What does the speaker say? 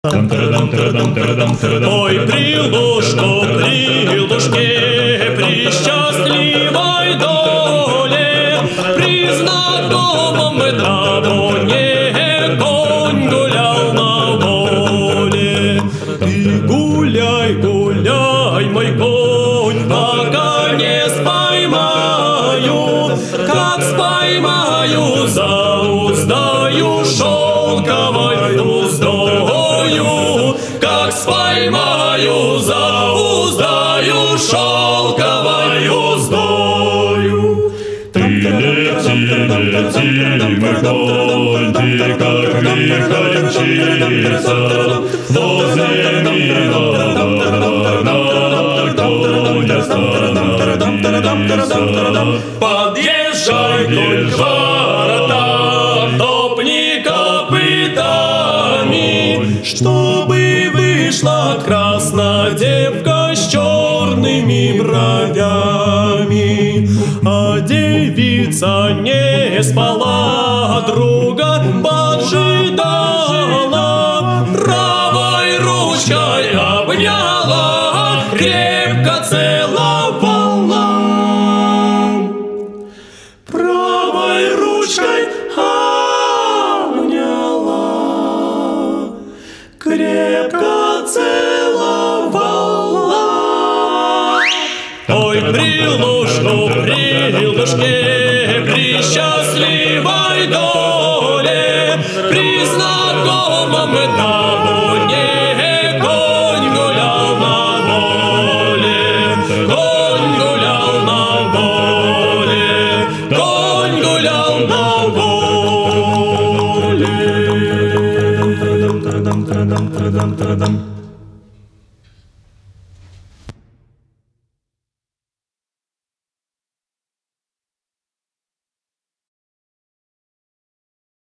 Ой, крылышке, при счастливой доле, при знакомом этапоне конь гулял на воле. Ты гуляй, гуляй, мой конь, пока не споймаю, как споймаю, зауздаю шелковой уздою, как споймаю, зауздаю шелковой уздою. Ты лети, лети, мой конь, ты как вихрь мчится, возле милого на конь остановился. Подъезжай, конь, к воротам, топни копытами, чтобы вышла красная девка с черными бровями. А девица не спала, друга поджидала, правой ручкой обняла, крепко целовала. Правой ручкой обняла, крепко целовала. Ой, крылышке, при счастливой доле, при знакомом этапоне конь гулял на воле, конь гулял на воле, конь гулял на воле.